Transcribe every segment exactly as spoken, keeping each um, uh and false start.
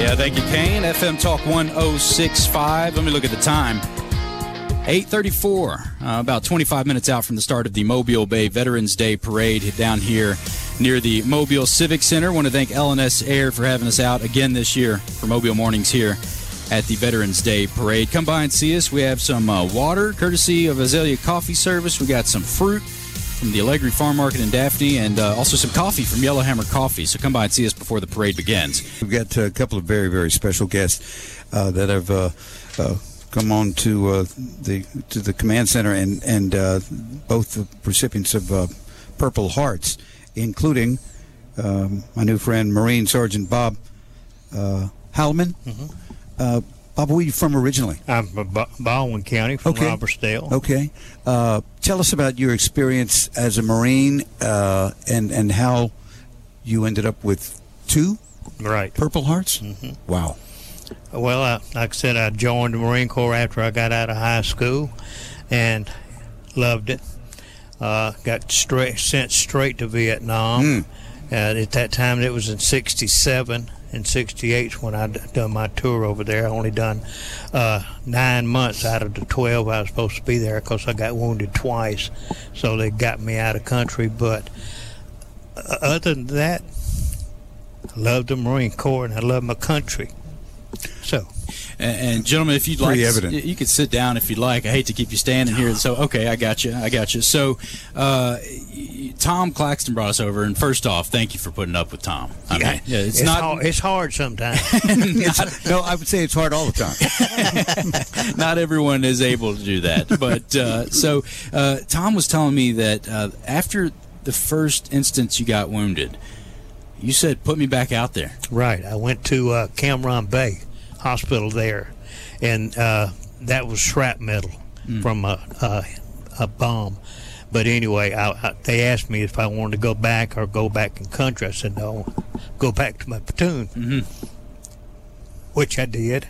Yeah, thank you, Kane. F M Talk one oh six point five. Let me look at the time. eight thirty-four, uh, about twenty-five minutes out from the start of the Mobile Bay Veterans Day Parade down here near the Mobile Civic Center. I want to thank L N S Air for having us out again this year for Mobile Mornings here at the Veterans Day Parade. Come by and see us. We have some uh, water, courtesy of Azalea Coffee Service. We got some fruit from the Allegri Farm Market in Daphne, and uh, also some coffee from Yellowhammer Coffee. So come by and see us before the parade begins. We've got a couple of very, very special guests uh, that have uh, uh, come on to uh, the to the command center, and and uh, both the recipients of uh, Purple Hearts, including um, my new friend Marine Sergeant Bob uh, Hallman. Mm-hmm. Uh, Bob, where are you from originally? I'm from Baldwin County, from okay. Robertsdale. Okay. Uh, tell us about your experience as a Marine uh, and, and how you ended up with two right. Purple Hearts? Mm-hmm. Wow. Well, uh, like I said, I joined the Marine Corps after I got out of high school and loved it. Uh, got straight sent straight to Vietnam. Mm. Uh, at that time, it was in sixty-seven. In sixty-eight when I done my tour over there. I only done uh, nine months out of the twelve I was supposed to be there because I got wounded twice. So they got me out of country. But uh, other than that, I love the Marine Corps and I love my country. So. And, and gentlemen, if you'd like, evident. you could sit down if you'd like. I hate to keep you standing here. So, okay, I got you. I got you. So, uh, Tom Claxton brought us over, and first off, thank you for putting up with Tom. I yeah, mean, yeah, it's, it's not. Hard, it's hard sometimes. not, no, I would say it's hard all the time. Not everyone is able to do that. But uh, so, uh, Tom was telling me that uh, after the first instance you got wounded, you said, "Put me back out there." Right. I went to uh, Cam Ranh Bay Hospital there, and uh, that was shrapnel mm. from a, a, a bomb. But anyway, I, I, they asked me if I wanted to go back or go back in country. I said, no, go back to my platoon, mm-hmm. which I did.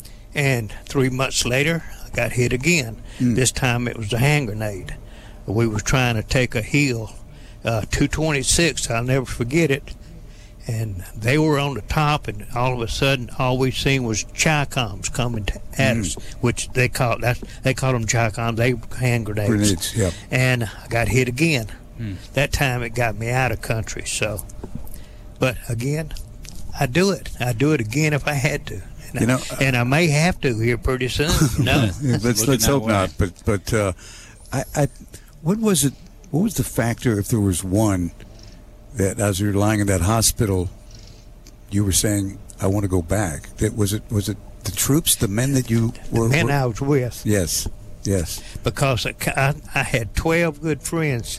And three months later, I got hit again. Mm. This time it was a hand grenade. We was trying to take a hill, uh, two twenty-six, I'll never forget it. And they were on the top, and all of a sudden, all we seen was Chi-Coms coming to, at mm. us, which they call that they called them Chi-Coms. They were hand grenades. Grenades, yep. And I got hit again. Mm. That time, it got me out of country. So, but again, I do it. I do it again if I had to. And, you know, I, and I may have to here pretty soon. You know? yeah, let's let's hope way. not. But but uh, I, I what was it? What was the factor, if there was one, that as you were lying in that hospital, you were saying, "I want to go back"? That was it. Was it the troops, the men that you were? The men were, I was with. Yes, yes. Because I, I had twelve good friends.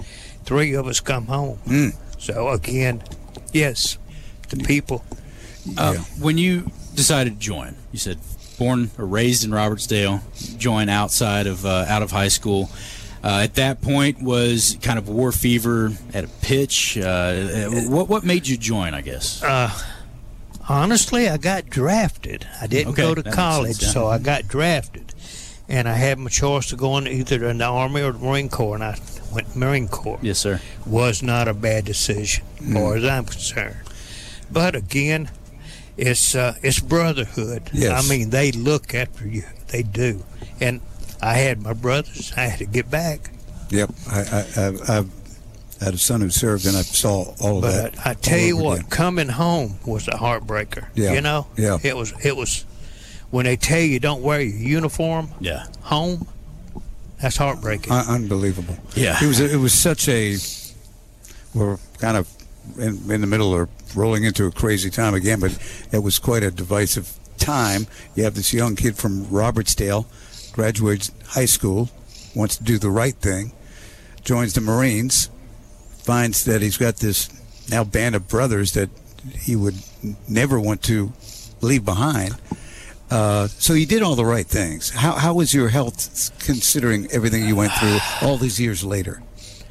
Three of us come home. Mm. So again, yes, the people. Uh, yeah. When you decided to join, you said born or raised in Robertsdale, join outside of uh, out of high school. Uh, at that point, was kind of war fever at a pitch. Uh, what what made you join, I guess? Uh, honestly, I got drafted. I didn't okay, go to college, sense, yeah. so I got drafted. And I had my choice to go in either in the Army or the Marine Corps, and I went Marine Corps. Yes, sir. Was not a bad decision, as mm. far as I'm concerned. But again, it's uh, it's brotherhood. Yes. I mean, they look after you. They do. And I had my brothers. I had to get back. Yep. I, I, I've, I've had a son who served, and I saw all of but that. But I tell you what, again. Coming home was a heartbreaker. Yeah. You know? Yeah. It was, it was, when they tell you don't wear your uniform yeah. home, that's heartbreaking. Uh, unbelievable. Yeah. It was, it was such a, we're kind of in, in the middle of rolling into a crazy time again, but it was quite a divisive time. You have this young kid from Robertsdale, graduates high school, wants to do the right thing, joins the Marines, finds that he's got this now band of brothers that he would never want to leave behind. Uh, so you did all the right things. How how was your health, considering everything you went through all these years later?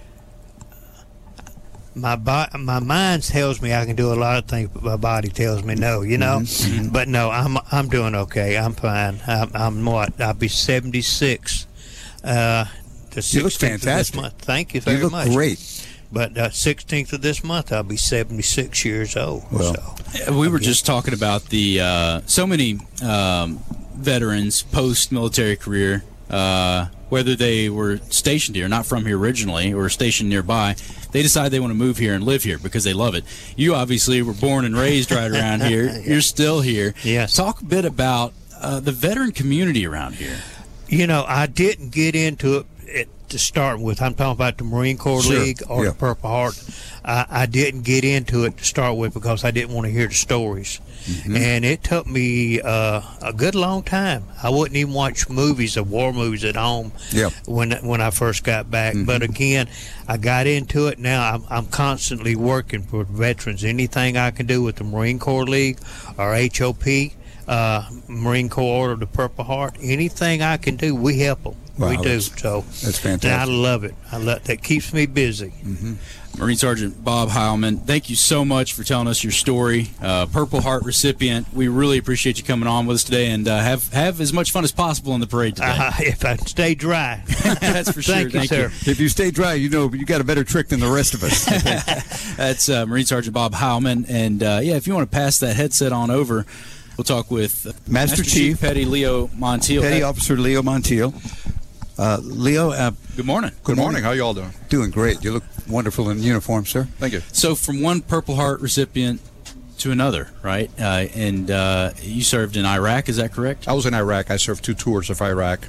My bo- my mind tells me I can do a lot of things, but my body tells me no. You know, mm-hmm. but no, I'm I'm doing okay. I'm fine. I'm, I'm what? I'll be seventy-six. Uh, the you look fantastic. This month. Thank you very much. You look much. great. But uh, sixteenth of this month, I'll be seventy-six years old. Well, so. We were just talking about the uh, so many um, veterans post-military career, uh, whether they were stationed here, not from here originally, or stationed nearby, they decide they want to move here and live here because they love it. You obviously were born and raised right around here. Yeah. You're still here. Yes. Talk a bit about uh, the veteran community around here. You know, I didn't get into it at, to start with. I'm talking about the Marine Corps Sure. League or Yeah. the Purple Heart. I, I didn't get into it to start with because I didn't want to hear the stories. Mm-hmm. And it took me uh, a good long time. I wouldn't even watch movies, or war movies at home Yep. when when I first got back. Mm-hmm. But again, I got into it. Now I'm, I'm constantly working for veterans. Anything I can do with the Marine Corps League or H O P, uh, Marine Corps Order of the Purple Heart, anything I can do, we help them. Wow, we do. that's- So that's fantastic. And I love it. I love, that keeps me busy. Mm-hmm. Marine Sergeant Bob Heilman, thank you so much for telling us your story. Uh, Purple Heart recipient, we really appreciate you coming on with us today, and uh, have have as much fun as possible in the parade today. Uh, if I stay dry. That's for sure. Thank you, sir. If you stay dry, you know you got a better trick than the rest of us. That's uh, Marine Sergeant Bob Heilman, and uh, yeah, if you want to pass that headset on over, we'll talk with uh, Master Chief Petty Leo Montiel. Petty Officer Leo Montiel. Uh, Leo, uh, Good morning. good morning. How y'all doing? Doing great. You look wonderful in uniform, sir. Thank you. So from one Purple Heart recipient to another, right? Uh, and uh, you served in Iraq, is that correct? I was in Iraq. I served two tours of Iraq.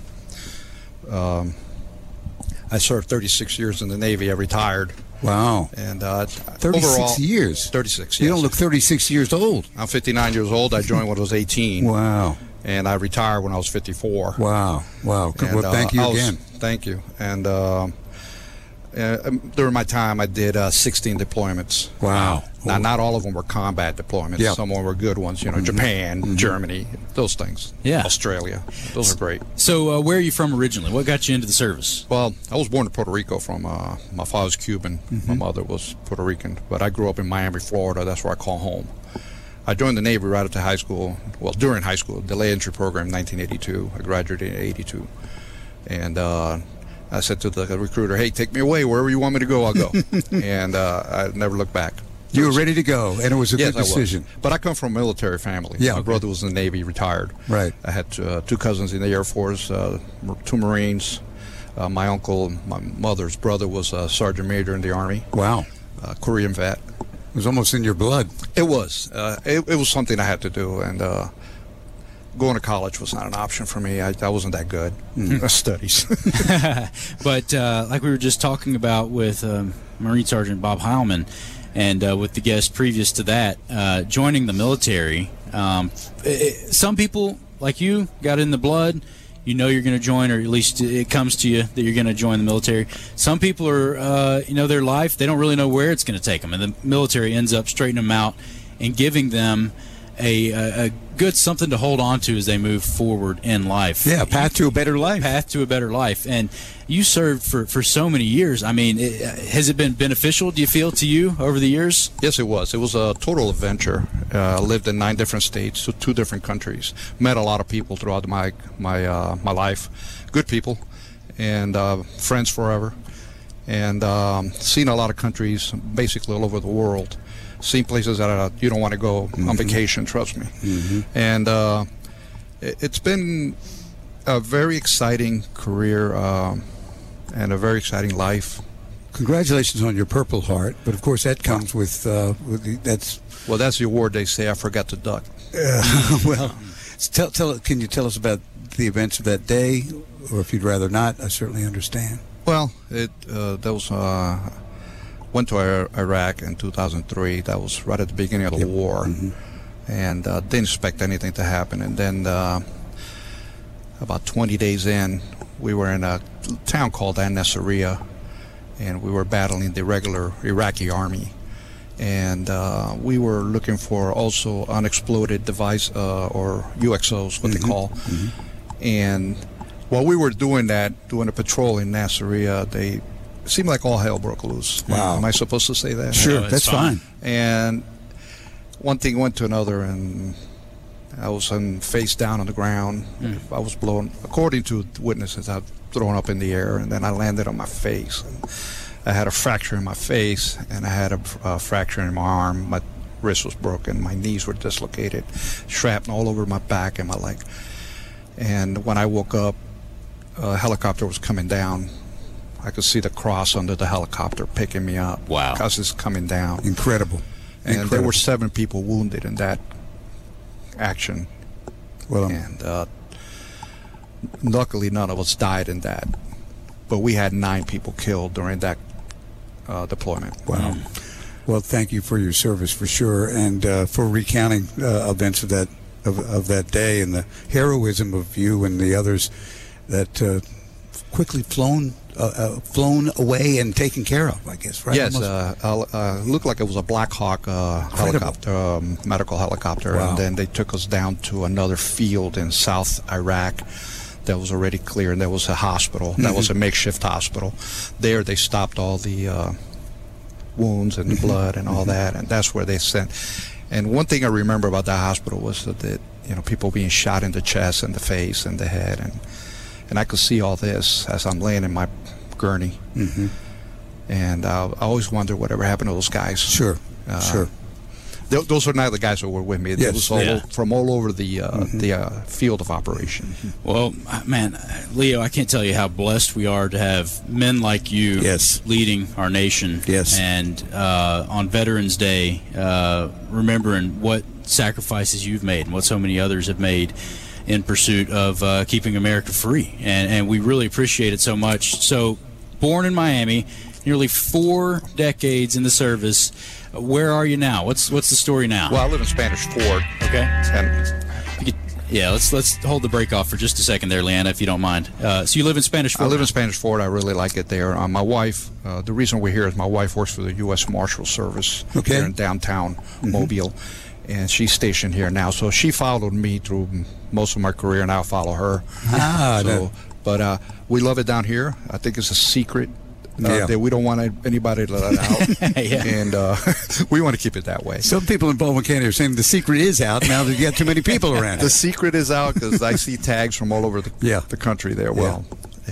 Um, I served thirty-six years in the Navy. I retired. Wow. And uh, thirty-six overall, years. thirty-six, You yes. don't look thirty-six years old. I'm fifty-nine years old. I joined when I was eighteen. Wow. And I retired when I was fifty-four. Wow. Wow. And, Well, thank you uh, I was- again. Thank you. And uh, uh, during my time, I did uh, sixteen deployments. Wow. Now, not all of them were combat deployments. Yeah. Some of them were good ones. You know, Japan, Germany, those things. Yeah. Australia. Those are great. So uh, where are you from originally? What got you into the service? Well, I was born in Puerto Rico. From uh, my father's Cuban, my mother was Puerto Rican, but I grew up in Miami, Florida. That's where I call home. I joined the Navy right after high school. Well, during high school, delay entry program, nineteen eighty-two. I graduated in eighty-two, and uh, I said to the recruiter, "Hey, take me away wherever you want me to go. I'll go." And uh, I never looked back. You were ready to go, and it was a Yes, good I was. decision. But I come from a military family. Yeah, My okay. brother was in the Navy, retired. Right. I had uh, two cousins in the Air Force, uh, m- two Marines. Uh, my uncle, my mother's brother, was a sergeant major in the Army, Wow. uh, Korean vet. It was almost in your blood. It was. Uh, it, it was something I had to do, and uh, going to college was not an option for me. I, I wasn't that good at studies. But uh, like we were just talking about with um, Marine Sergeant Bob Heilman, and uh, with the guest previous to that, uh, joining the military, um, it, some people, like you, got in the blood. You know you're going to join, or at least it comes to you that you're going to join the military. Some people are, uh, you know, their life, they don't really know where it's going to take them, and the military ends up straightening them out and giving them a, a, a good something to hold on to as they move forward in life. Yeah, path to a better life. Path to a better life. And you served for, for so many years. I mean, it, has it been beneficial, do you feel, to you over the years? Yes, it was. It was a total adventure. Uh, lived in nine different states, so two different countries. Met a lot of people throughout my my uh, my life. Good people, and uh, friends forever. And um, seen a lot of countries, basically all over the world. Seen places that uh, you don't want to go on vacation. Trust me. And uh, it, it's been a very exciting career um, and a very exciting life. Congratulations on your Purple Heart, but of course that comes with, uh, with the, that's Well, that's the award they say I forgot to duck. uh, well. Tell, tell, can you tell us about the events of that day, or if you'd rather not? I certainly understand. Well, it uh, that was uh, went to Ir- Iraq in two thousand three. That was right at the beginning of the war, and uh, didn't expect anything to happen. And then uh, about twenty days in, we were in a town called An Nasiriyah, and we were battling the regular Iraqi army. And uh, we were looking for also unexploded device uh, or U X Os, what they call. And while we were doing that, doing a patrol in Nasiriyah, they it seemed like all hell broke loose. Wow. Am I supposed to say that? Sure, it's that's fine. fine. And one thing went to another, and I was on, face down on the ground. I was blown, according to witnesses, I was thrown up in the air, and then I landed on my face. And I had a fracture in my face, and I had a uh, fracture in my arm. My wrist was broken. My knees were dislocated. Shrapnel all over my back and my leg. And when I woke up, a helicopter was coming down. I could see the cross under the helicopter picking me up. Wow. Because it's coming down. Incredible. And Incredible. there were seven people wounded in that action. Well, um, and uh, luckily, none of us died in that. But we had nine people killed during that uh, deployment. Wow. Well, thank you for your service for sure, and uh, for recounting uh, events of that of, of that day and the heroism of you and the others that uh, quickly flown uh, uh, flown away and taken care of. I guess, right? Yes, Almost. uh, uh, looked like it was a Black Hawk uh, helicopter, um, medical helicopter, Wow. and then they took us down to another field in South Iraq that was already clear, and there was a hospital. Mm-hmm. That was a makeshift hospital. There, they stopped all the uh, wounds and the Mm-hmm. blood and all Mm-hmm. that, and that's where they sent. And one thing I remember about that hospital was that, that you know people being shot in the chest and the face and the head, and and I could see all this as I'm laying in my gurney. Mm-hmm. And uh, I always wondered whatever happened to those guys. Sure, Uh, sure. Th- those are not the guys that were with me. Yes. It was all Yeah. o- from all over the uh, Mm-hmm. the uh, field of operation. Well, man, Leo, I can't tell you how blessed we are to have men like you Yes. leading our nation. Yes. And uh, on Veterans Day, uh, remembering what sacrifices you've made and what so many others have made in pursuit of uh, keeping America free. And, and we really appreciate it so much. So, born in Miami, nearly four decades in the service. Where are you now? What's what's the story now? Well, I live in Spanish Fort, Okay. and You could- yeah, let's let's hold the break off for just a second there, Leanna, if you don't mind. Uh, so you live in Spanish I Fort? live in Spanish Fort. I really like it there. Uh, my wife, uh, the reason we're here is my wife works for the U S Marshal Service Okay. here in downtown Mobile, and she's stationed here now. So she followed me through m- most of my career, and I'll follow her. Ah, so, that- but uh, we love it down here. I think it's a secret uh, Yeah. that we don't want anybody to let out, Yeah. and uh, we want to keep it that way. Some people in Baldwin County are saying the secret is out now that you got too many people around. The secret is out because I see tags from all over the, Yeah. the country there. Well,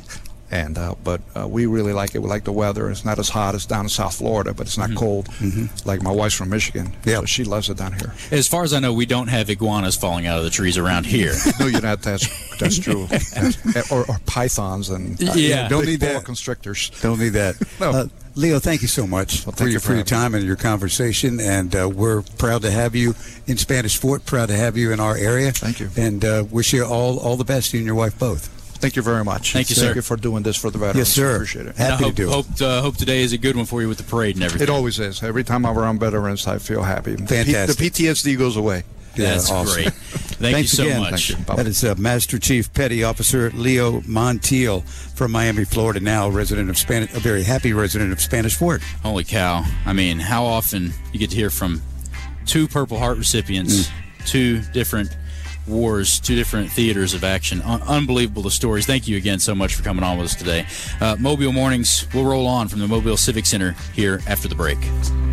and uh, but uh, we really like it. We like the weather. It's not as hot as down in South Florida, but it's not cold. Like my wife's from Michigan, Yeah. so she loves it down here. As far as I know, we don't have iguanas falling out of the trees around here. No, you're not. That's that's true. or, or pythons and uh, Yeah. Don't big need boa that. constrictors. Don't need that. No. Uh, Leo, thank you so much Well, for thank your you for for your having me. time and your conversation, and uh, we're proud to have you in Spanish Fort. Proud to have you in our area. Thank you. and uh, wish you all all the best, you and your wife both. Thank you very much. Thank you, sir. Thank you for doing this for the veterans. Yes, sir. Appreciate it. Happy I hope, to do it. hope, uh, hope today is a good one for you with the parade and everything. It always is. Every time I'm around veterans, I feel happy. The P- Fantastic. The P T S D goes away. Yeah, That's awesome. great. Thank Thanks you so again. much. Thank you. Bye-bye. That is uh, Master Chief Petty Officer Leo Montiel from Miami, Florida, now a resident of Spanish, a very happy resident of Spanish Fort. Holy cow. I mean, how often you get to hear from two Purple Heart recipients, Mm. two different wars, two different theaters of action. Un- unbelievable the stories. Thank you again so much for coming on with us today. Uh, Mobile Mornings will roll on from the Mobile Civic Center here after the break.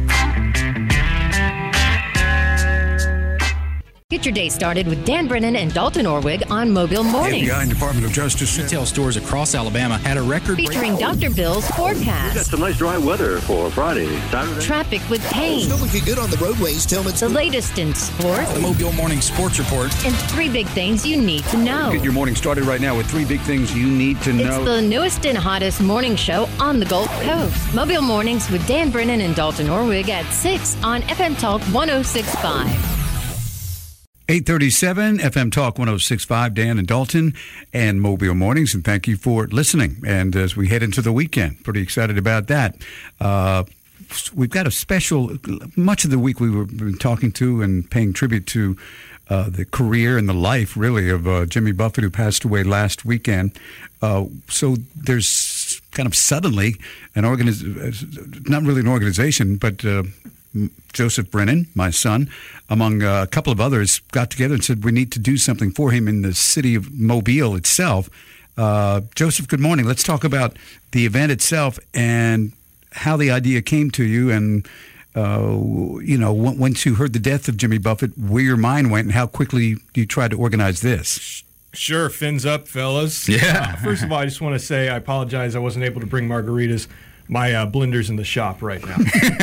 Get your day started with Dan Brennan and Dalton Orwig on Mobile Morning. F B I and Department of Justice said Retail stores across Alabama had a record Featuring Doctor Bill's Got forecast. some nice dry weather for Friday, Saturday. Traffic with Kane. Still looking good on the roadways, Tillman's. The latest in sports. the Mobile Morning Sports Report. And three big things you need to know. Get your morning started right now with three big things you need to It's know. the newest and hottest morning show on the Gulf Coast. Mobile Mornings with Dan Brennan and Dalton Orwig at six on F M Talk one oh six point five. eight thirty-seven F M Talk one oh six point five, Dan and Dalton and Mobile Mornings, and thank you for listening. And as we head into the weekend, pretty excited about that. Uh, we've got a special, much of the week we were been talking to and paying tribute to uh, the career and the life, really, of uh, Jimmy Buffett, who passed away last weekend. Uh, so there's kind of suddenly an organiz- not really an organization, but uh, Joseph Brennan, my son, among uh, a couple of others, got together and said we need to do something for him in the city of Mobile itself. Uh, Joseph, good morning. Let's talk about the event itself and how the idea came to you, and uh, you know, w- once you heard the death of Jimmy Buffett, where your mind went and how quickly you tried to organize this. Sure, fins up, fellas. Yeah. Uh, first of all, I just want to say I apologize I wasn't able to bring margaritas My uh, blender's in the shop right now.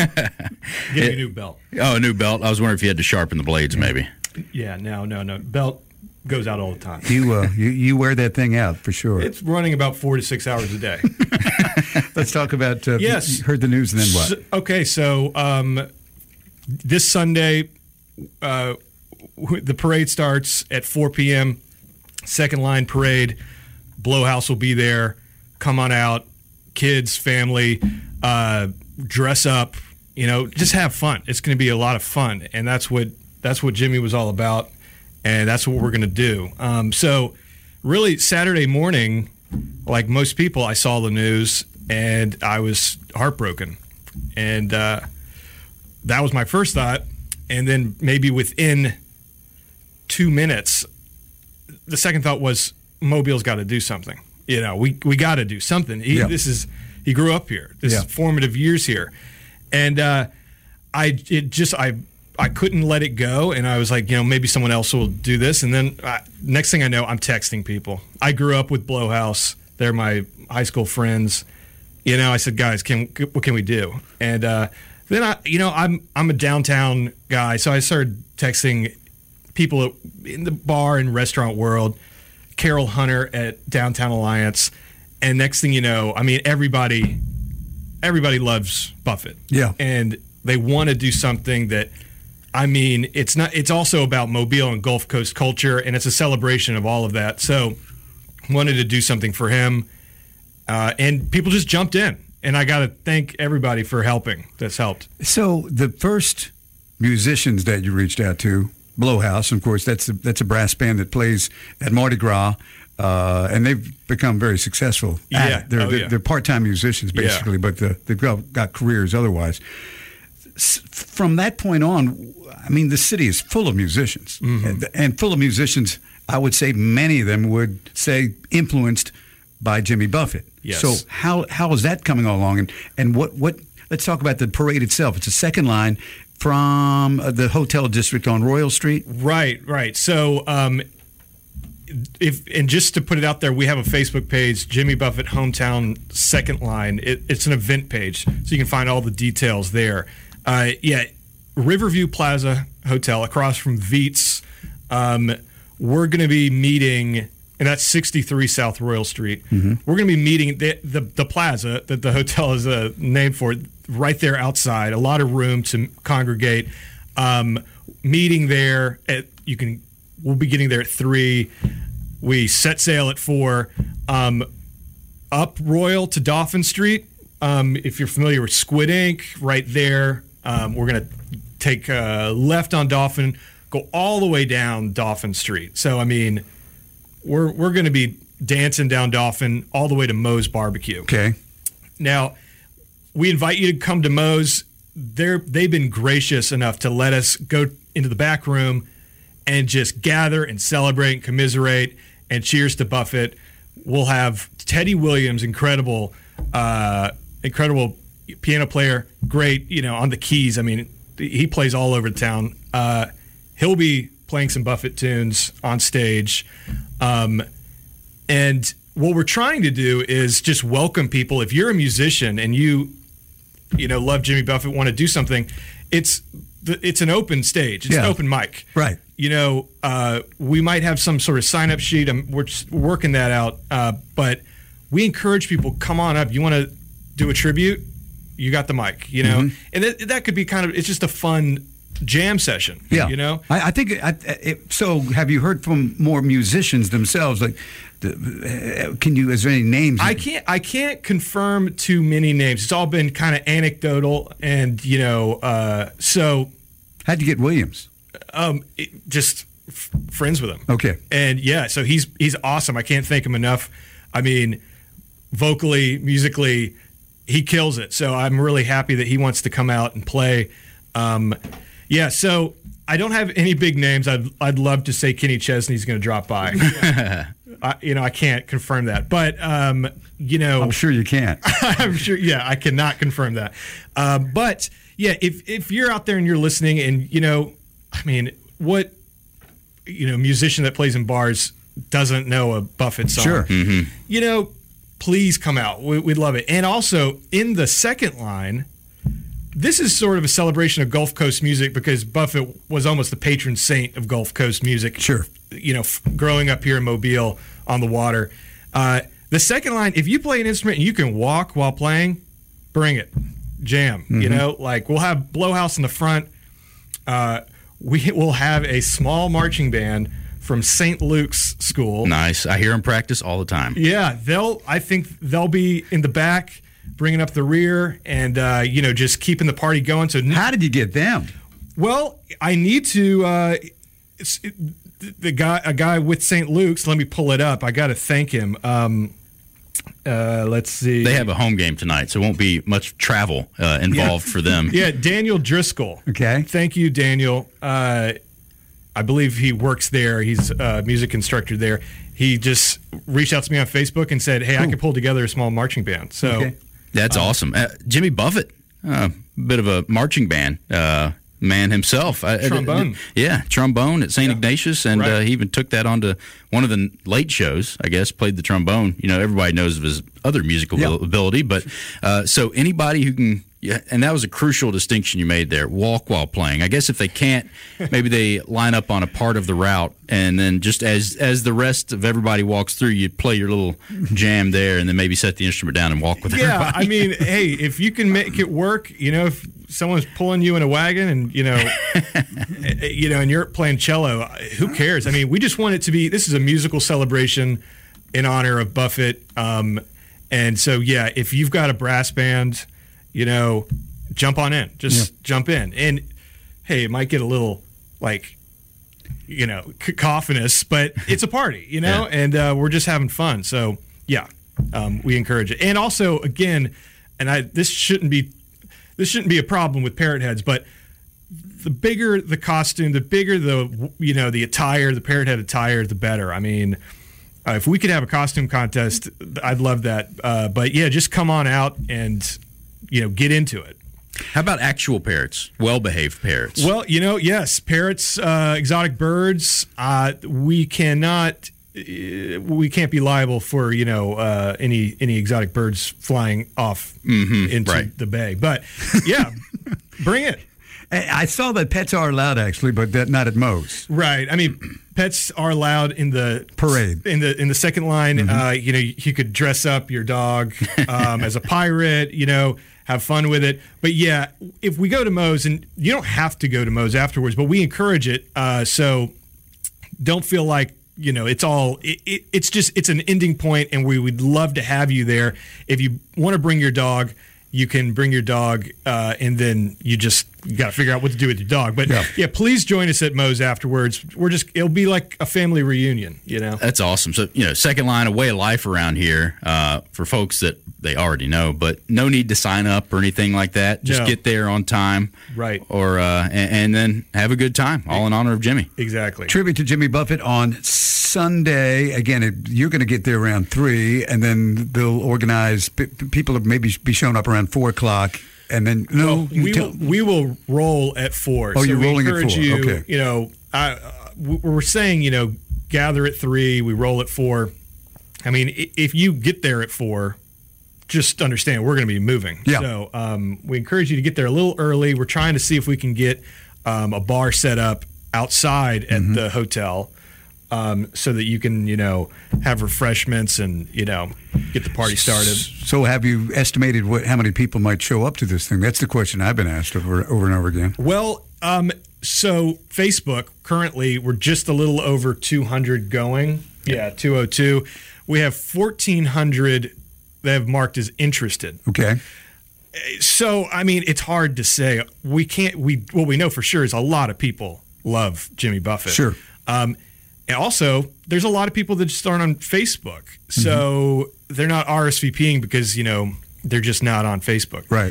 Give me a new belt. Oh, a new belt. I was wondering if you had to sharpen the blades, maybe. Yeah, no, no, no. Belt goes out all the time. You, uh, you you wear that thing out for sure. It's running about four to six hours a day. Let's talk about. Uh, yes. You heard the news and then what? So, okay, so um, this Sunday, uh, the parade starts at four p.m. Second line parade. Blowhouse will be there. Come on out. Kids, family, uh, dress up, you know, just have fun. It's going to be a lot of fun, and that's what that's what Jimmy was all about, and that's what we're going to do. Um, so, really, Saturday morning, like most people, I saw the news, and I was heartbroken, and uh, that was my first thought, and then maybe within two minutes, the second thought was Mobile's got to do something. You know, we we got to do something. He, yeah. This is he grew up here. This yeah. is formative years here, and uh, I it just I I couldn't let it go, and I was like, you know, maybe someone else will do this. And then uh, next thing I know, I'm texting people. I grew up with Blowhouse. They're my high school friends. You know, I said, guys, can what can we do? And uh, then I, you know, I'm I'm a downtown guy, so I started texting people in the bar and restaurant world. Carol Hunter at Downtown Alliance, and next thing you know, I mean, everybody, everybody loves Buffett, yeah, and they want to do something that, I mean, it's not. It's also about Mobile and Gulf Coast culture, and it's a celebration of all of that. So, wanted to do something for him, uh, and people just jumped in, and I got to thank everybody for helping. That's helped. So the first musicians that you reached out to. Blowhouse, of course, that's a, that's a brass band that plays at Mardi Gras, uh, and they've become very successful. Yeah, they're, oh, they're, yeah. they're part-time musicians basically, yeah. but the, they've got, got careers otherwise. S- from that point on, I mean, the city is full of musicians, mm-hmm. and, and full of musicians. I would say many of them would say influenced by Jimmy Buffett. Yes. So how how is that coming along, and and what what? Let's talk about the parade itself. It's a second line. From the hotel district on Royal Street? Right, right. So, um, if and just to put it out there, we have a Facebook page, Jimmy Buffett Hometown Second Line. It, it's an event page, so you can find all the details there. Uh, yeah, Riverview Plaza Hotel across from Veets. Um, we're going to be meeting, and that's sixty-three South Royal Street. Mm-hmm. We're going to be meeting the, the the plaza that the hotel is uh, named for. Right there outside, a lot of room to congregate. Um, meeting there at you can. We'll be getting there at three. We set sail at four. Um, up Royal to Dauphin Street. Um, if you're familiar with Squid Ink, right there. Um, we're gonna take uh, left on Dauphin, go all the way down Dauphin Street. So I mean, we're we're gonna be dancing down Dauphin all the way to Moe's Barbecue. Okay. Now. We invite you to come to Moe's. They're, they've been gracious enough to let us go into the back room and just gather and celebrate and commiserate and cheers to Buffett. We'll have Teddy Williams, incredible, uh, incredible piano player, great, you know, on the keys. I mean, he plays all over town. Uh, he'll be playing some Buffett tunes on stage. Um, and what we're trying to do is just welcome people. If you're a musician and you, you know, love Jimmy Buffett, want to do something, it's it's an open stage. It's yeah. an open mic. Right. You know, uh, we might have some sort of sign-up sheet. I'm, we're just working that out. Uh, but we encourage people, come on up. You want to do a tribute? You got the mic, you know? Mm-hmm. And it, that could be kind of, it's just a fun jam session. Yeah. You know? I, I think, I, it, so have you heard from more musicians themselves? Like, the, can you, is there any names? I can't, I can't confirm too many names. It's all been kind of anecdotal and, you know, uh, so. How'd you get Williams? Um, it, just f- friends with him. Okay. And yeah, so he's, he's awesome. I can't thank him enough. I mean, vocally, musically, he kills it. So I'm really happy that he wants to come out and play. Um, yeah, so I don't have any big names. I'd I'd love to say Kenny Chesney's going to drop by. I, you know, I can't confirm that, but um, you know, I'm sure you can't. I'm sure. Yeah, I cannot confirm that. Uh, but yeah, if if you're out there and you're listening, and you know, I mean, what you know, musician that plays in bars doesn't know a Buffett song? Sure. Mm-hmm. You know. please come out. We, we'd love it. And also, in the second line, this is sort of a celebration of Gulf Coast music because Buffett was almost the patron saint of Gulf Coast music. Sure. You know, f- growing up here in Mobile on the water. Uh, the second line, if you play an instrument and you can walk while playing, bring it. Jam. Mm-hmm. You know, like we'll have Blowhouse in the front. Uh, we will have a small marching band from Saint Luke's School. Nice. I hear them practice all the time. Yeah, they'll. I think they'll be in the back, bringing up the rear, and uh, you know, just keeping the party going. So, how did you get them? Well, I need to. Uh, it's, it, the guy, a guy with Saint Luke's. Let me pull it up. I got to thank him. Um, uh, let's see. They have a home game tonight, so it won't be much travel uh, involved yeah. for them. Yeah, Daniel Driscoll. Okay. Thank you, Daniel. Uh, I believe he works there. He's a music instructor there. He just reached out to me on Facebook and said, hey, cool. I can pull together a small marching band. So okay. That's um, awesome. Uh, Jimmy Buffett, a uh, bit of a marching band uh, man himself. Trombone. Uh, yeah, trombone at Saint Yeah. Ignatius, and right. uh, he even took that onto one of the late shows, I guess, played the trombone. You know, everybody knows of his other musical yep. ability, but uh, so anybody who can, yeah, and that was a crucial distinction you made there, walk while playing. I guess if they can't, maybe they line up on a part of the route, and then just as as the rest of everybody walks through, you play your little jam there, and then maybe set the instrument down and walk with yeah, everybody. Yeah, I mean, hey, if you can make it work, you know, if someone's pulling you in a wagon and, you know, you know, and you're playing cello, who cares? I mean, we just want it to be, this is a musical celebration in honor of Buffett. Um, and so, yeah, if you've got a brass band, you know, jump on in. Just yeah. jump in. And, hey, it might get a little, like, you know, cacophonous, but it's a party, you know, yeah. and uh, we're just having fun. So, yeah, um, we encourage it. And also, again, and I this shouldn't be this shouldn't be a problem with Parrot Heads, but the bigger the costume, the bigger the, you know, the attire, the Parrot Head attire, the better. I mean, uh, if we could have a costume contest, I'd love that. Uh, but, yeah, just come on out and, you know, get into it. How about actual parrots, well-behaved parrots? Well, you know, yes, parrots, uh, exotic birds. Uh, we cannot, uh, we can't be liable for, you know, uh, any any exotic birds flying off mm-hmm, into right. the bay. But yeah, bring it. I saw that pets are allowed actually, but that not at Moe's. Right. I mean, pets are allowed in the parade. In the in the second line. Mm-hmm. Uh, you know, you could dress up your dog um, as a pirate. You know. Have fun with it. But, yeah, if we go to Moe's, and you don't have to go to Moe's afterwards, but we encourage it. Uh, so don't feel like, you know, it's all it, – it, it's just – it's an ending point, and we would love to have you there. If you want to bring your dog, you can bring your dog, uh, and then you just got to figure out what to do with your dog. But, yeah. yeah, please join us at Moe's afterwards. We're just – it'll be like a family reunion, you know. That's awesome. So, you know, second line, a way of life around here uh, for folks that they already know, but no need to sign up or anything like that. Just no. get there on time. Right. Or uh, and, and then have a good time, all in honor of Jimmy. Exactly. Tribute to Jimmy Buffett on Sunday. Again, it, you're going to get there around three, and then they'll organize – people will maybe be showing up around four o'clock. And then no, well, we tell- will, we will roll at four. Oh, so you're we rolling at encourage four. You, okay. You know, I, uh, we're saying, you know, gather at three. We roll at four. I mean, if you get there at four, just understand we're going to be moving. Yeah. So um, we encourage you to get there a little early. We're trying to see if we can get um, a bar set up outside at mm-hmm. the hotel. Um, so that you can, you know, have refreshments and, you know, get the party started. So have you estimated what how many people might show up to this thing? That's the question I've been asked over, over and over again. Well, um, so Facebook, currently, we're just a little over two hundred going. Yeah, two oh two. We have fourteen hundred that have marked as interested. Okay. So, I mean, it's hard to say. We can't, we what we know for sure is a lot of people love Jimmy Buffett. Sure. Um And also, there's a lot of people that just aren't on Facebook. So mm-hmm. they're not R S V P ing because, you know, they're just not on Facebook. Right.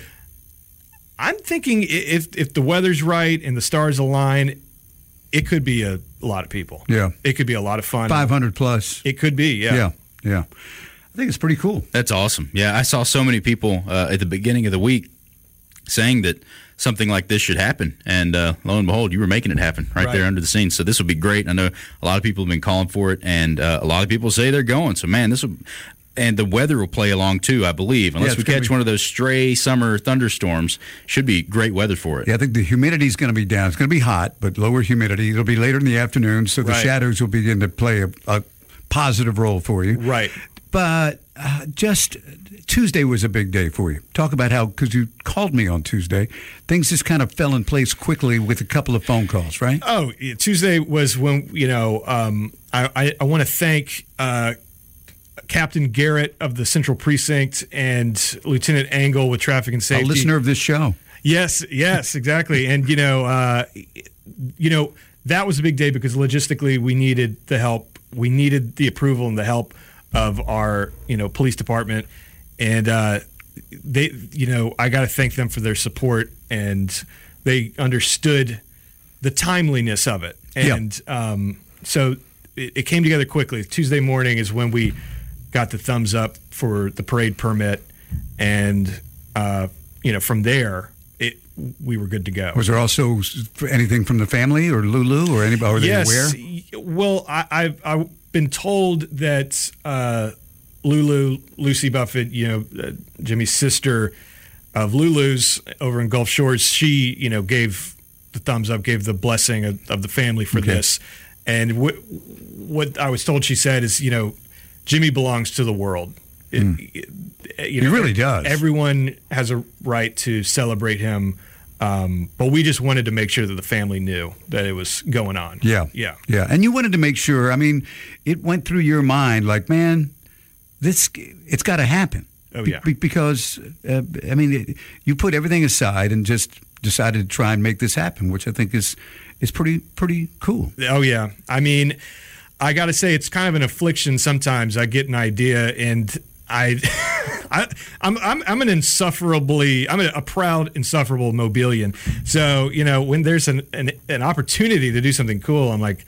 I'm thinking if if the weather's right and the stars align, it could be a, a lot of people. Yeah. It could be a lot of fun. five hundred plus. It could be, yeah. Yeah, yeah. I think it's pretty cool. That's awesome. Yeah, I saw so many people uh, at the beginning of the week saying that something like this should happen, and uh, lo and behold, you were making it happen right, right there under the scenes. So this will be great. I know a lot of people have been calling for it, and uh, a lot of people say they're going. So man, this will and the weather will play along too, I believe. Unless Yeah, we it's gonna catch be- one of those stray summer thunderstorms, should be great weather for it. Yeah, I think the humidity is going to be down. It's going to be hot, but lower humidity. It'll be later in the afternoon, so the Right. shadows will begin to play a, a positive role for you. Right. But uh, just Tuesday was a big day for you. Talk about how, because you called me on Tuesday, things just kind of fell in place quickly with a couple of phone calls, right? Oh, yeah, Tuesday was when, you know, um, I, I, I want to thank uh, Captain Garrett of the Central Precinct and Lieutenant Angle with Traffic and A Safety. listener of this show. Yes, yes, exactly. And, you know, uh, you know, that was a big day because logistically we needed the help. We needed the approval and the help of our, you know, police department. And uh, they, you know, I got to thank them for their support, and they understood the timeliness of it. And um, so it, it came together quickly. Tuesday morning is when we got the thumbs up for the parade permit. And, uh, you know, from there, it, we were good to go. Was there also anything from the family or Lulu or anybody? Are they yes. aware? Well, I, I've, I've been told that uh, Lulu, Lucy Buffett, you know, uh, Jimmy's sister of Lulu's over in Gulf Shores, she, you know, gave the thumbs up, gave the blessing of, of the family for Okay. this. And what, what I was told she said is, you know, Jimmy belongs to the world. It, Mm. it, He you know, really does. Everyone has a right to celebrate him. Um, but we just wanted to make sure that the family knew that it was going on. Yeah. Yeah. Yeah. And you wanted to make sure, I mean, it went through your mind like, man, this, it's got to happen. Oh, yeah. Be- because, uh, I mean, it, you put everything aside and just decided to try and make this happen, which I think is is pretty, pretty cool. Oh, yeah. I mean, I got to say, it's kind of an affliction sometimes. I get an idea and I, I I'm, I'm I'm an insufferably I'm a, a proud insufferable Mobilian. So you know when there's an, an an opportunity to do something cool, I'm like,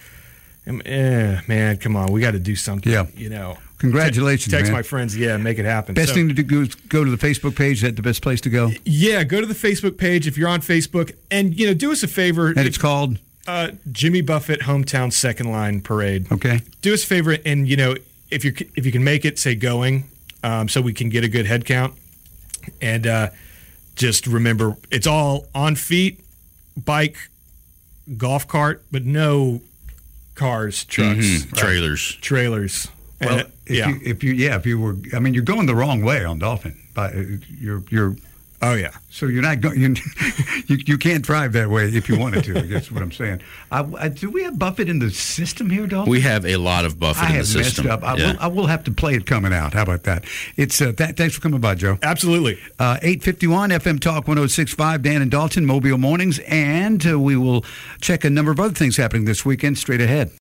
eh, man, come on, we got to do something. Yeah. You know. Congratulations, Text man. my friends, yeah, make it happen. Best So- thing to do is go to the Facebook page. Is that the best place to go? Yeah, go to the Facebook page if you're on Facebook, and you know, do us a favor. And it's called uh, Jimmy Buffett Hometown Second Line Parade. Okay. Do us a favor, and you know, if you if you can make it, say going, um, so we can get a good head count. And uh, just remember, it's all on feet, bike, golf cart, but no cars, trucks, Mhm. Trailers. trailers. And, Well, uh, if yeah. you, if you, yeah, if you were, I mean, you're going the wrong way on Dolphin. But uh, you're, you're, oh yeah. so you're not going. You, you, you can't drive that way if you wanted to. I guess is what I'm saying. I, I, do we have Buffett in the system here, Dolphin? We have a lot of Buffett I in the have system. messed up. I, Yeah. will, I will have to play it coming out. How about that? It's uh, th- thanks for coming by, Joe. Absolutely. Uh, eight fifty-one F M Talk one oh six point five, Dan and Dalton, Mobile Mornings, and uh, we will check a number of other things happening this weekend straight ahead.